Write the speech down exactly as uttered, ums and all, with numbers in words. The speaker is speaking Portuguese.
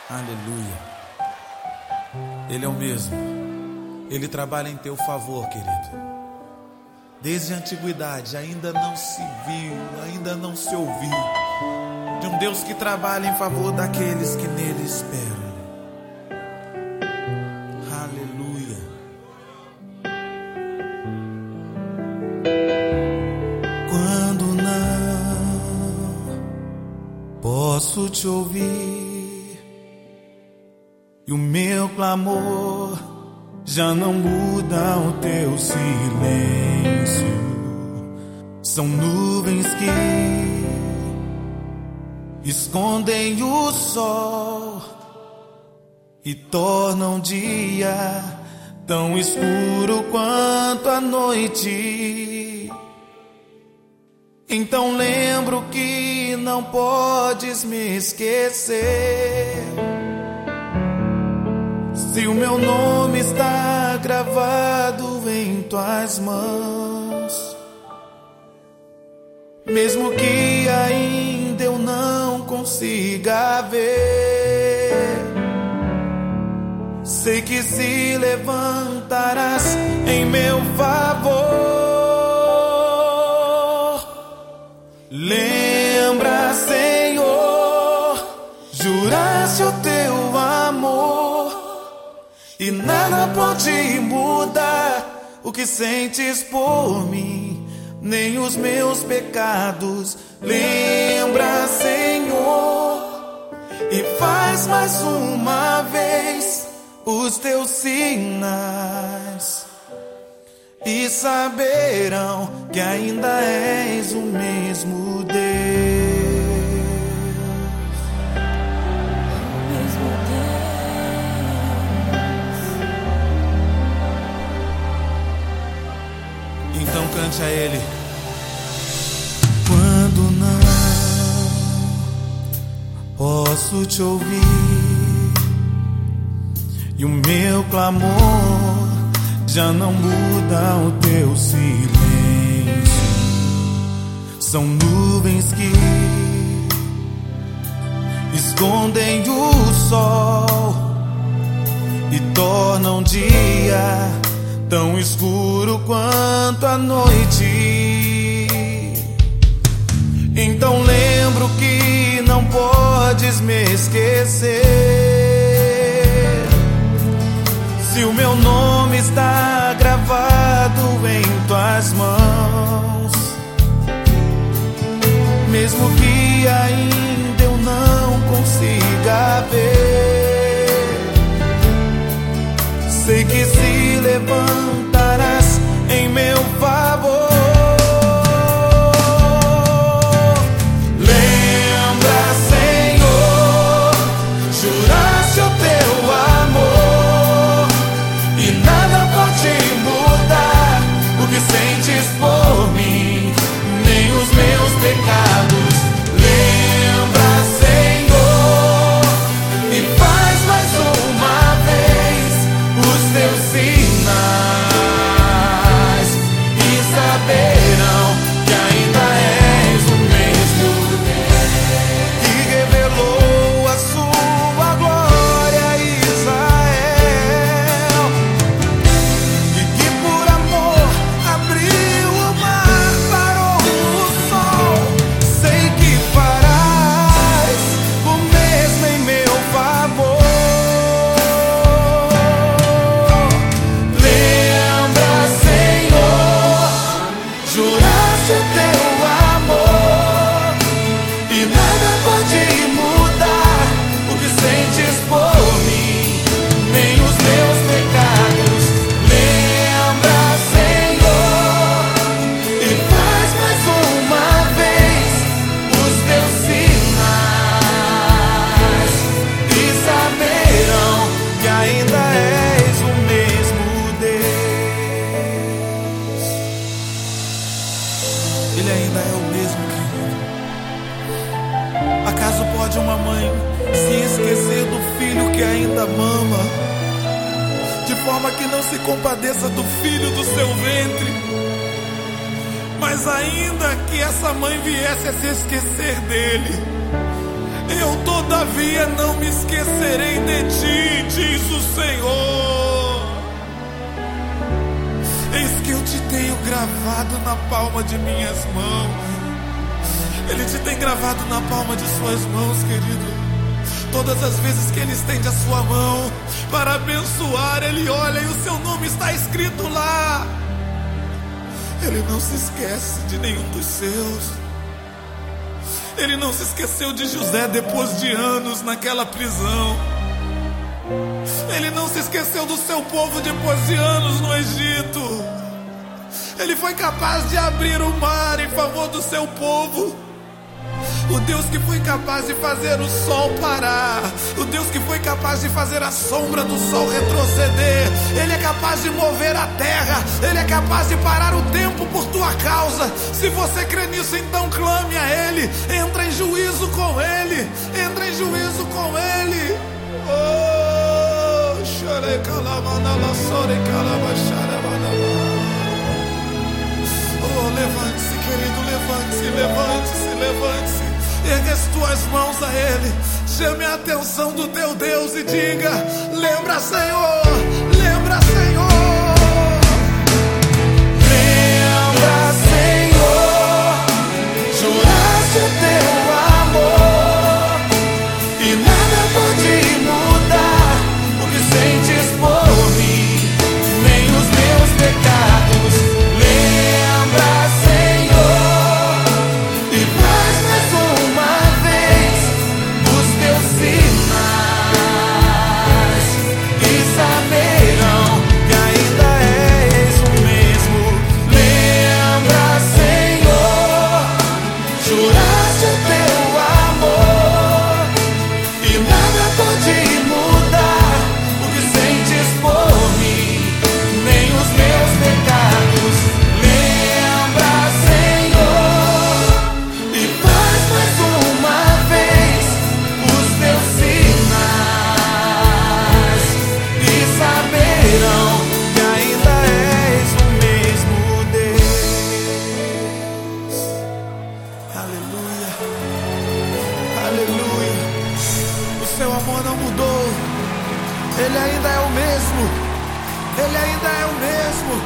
Aleluia. Ele é o mesmo. Ele trabalha em teu favor, querido. Desde a antiguidade ainda não se viu, ainda não se ouviu de um Deus que trabalha em favor daqueles que nele esperam. Aleluia. Quando não posso te ouvir e o meu clamor já não muda o teu silêncio, são nuvens que escondem o sol e tornam o dia tão escuro quanto a noite. Então lembro que não podes me esquecer. Se o meu nome está gravado em tuas mãos, mesmo que ainda eu não consiga ver, sei que se levantarás em meu favor. Lembra, Senhor, juraste o teu amor e nada pode mudar o que sentes por mim, nem os meus pecados. Lembra, Senhor, e faz mais uma vez os teus sinais, e saberão que ainda és o mesmo Deus. Então cante a Ele. Quando não posso te ouvir e o meu clamor já não muda o teu silêncio, são nuvens que escondem o sol e tornam o dia tão escuro quanto a noite. Então lembro que não podes me esquecer. Se o meu nome está gravado em tuas mãos, mesmo que ainda eu não consiga ver, sei que se levantarás em meu favor. Lembra, Senhor, juraste o teu amor e nada pode mudar o que sentes por mim, nem os meus pecados. Lembra, Senhor, e faz mais uma vez os teus sinais, e saberão que ainda és o mesmo Deus que revelou a sua glória a Israel, e que por amor abriu o mar, parou o sol. Sei que farás o mesmo em meu favor. Lembra, Senhor, juraste o teu amor e nada pode mudar o que sentes por mim, nem os meus pecados. Lembra, Senhor, e faz mais uma vez os teus sinais, e saberão que ainda és o mesmo Deus. Ele ainda é o mesmo, querido. Acaso pode uma mãe se esquecer do filho que ainda mama, de forma que não se compadeça do filho do seu ventre? Mas ainda que essa mãe viesse a se esquecer dele, eu, Todavia não me esquecerei de ti, diz o Senhor. Eis que eu te tenho gravado na palma de minhas mãos. Ele te tem gravado na palma de suas mãos, querido. Todas as vezes que Ele estende a sua mão para abençoar, Ele olha e o seu nome está escrito lá. Ele não se esquece de nenhum dos seus. Ele não se esqueceu de José depois de anos naquela prisão. Ele não se esqueceu do seu povo depois de anos no Egito. Ele foi capaz de abrir o mar em favor do seu povo. O Deus que foi capaz de fazer o sol parar, o Deus que foi capaz de fazer a sombra do sol retroceder, Ele é capaz de mover a terra, Ele é capaz de parar o tempo por tua causa. Se você crê nisso, então clame a Ele, entra em juízo com Ele, entra em juízo com Ele. Oh, chorei calamanala, chorei calamanala. Oh, levante-se, querido, levante-se, levante-se, levante-se. Ergue as tuas mãos a Ele. Chame a atenção do teu Deus e diga: lembra, Senhor, lembra, Senhor. Lembra, Senhor, juraste o teu amor e nada pode mudar o que sentes por mim, nem os meus pecados. Lembra, Senhor, e faz mais uma vez os teus sinais, e saberão que ainda és o mesmo. Lembra, Senhor, juraste o teu amor e nada pode mudar o que sentes por mim, nem os meus pecados. Lembra, Senhor, e faz mais uma vez os teus sinais, e saberão que ainda és o mesmo Deus. Aleluia, aleluia. O seu amor não mudou, Ele ainda é o mesmo, Ele ainda é o mesmo.